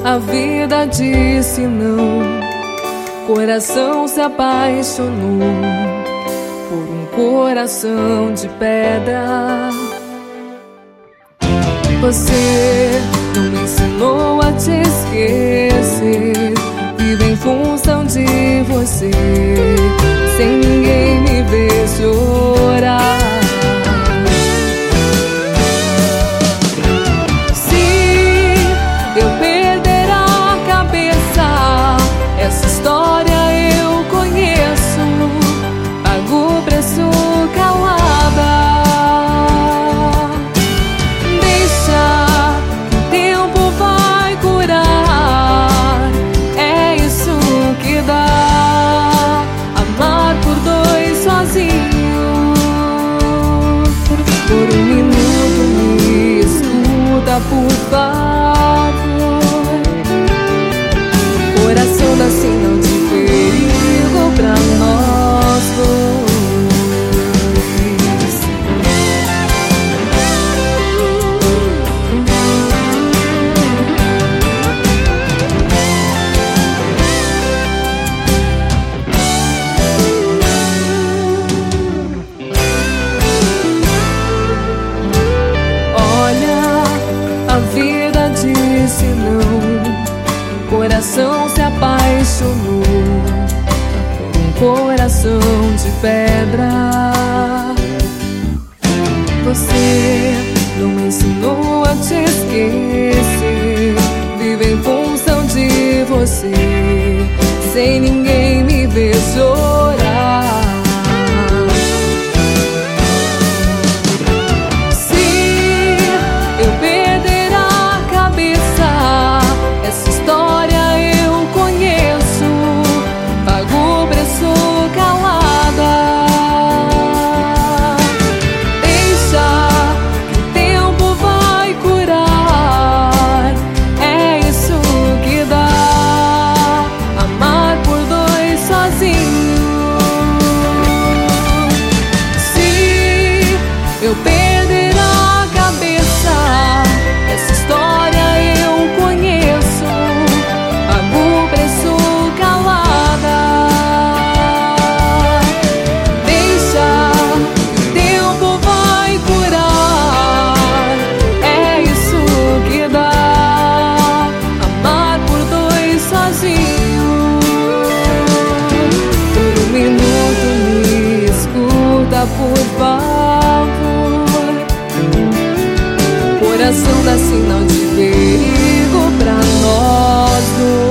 A vida disse não, coração se apaixonou por um coração de pedra. Você não me ensinou a te esquecer, vivo em função de você, sem ninguém me ver chorar. Essa história eu conheço, pago o preço calada. Deixa que o tempo vai curar, é isso que dá, amar por dois sozinhos. Por um minuto me escuta, por favor. Coração dá sinal de perigo pra nós dois. Olha, a vida disse não, coração se apaixonou por um coração de pedra. Você não me ensinou a te esquecer, vivo em função de você, sem ninguém me ver chorar. Se eu perder a cabeça, essa história eu perder a cabeça, essa história eu conheço, pago o preço calada. Deixa que o tempo vai curar, é isso que dá, amar por dois sozinhos. Por um minuto me escuta, por favor. Coração dá sinal de perigo pra nós dois.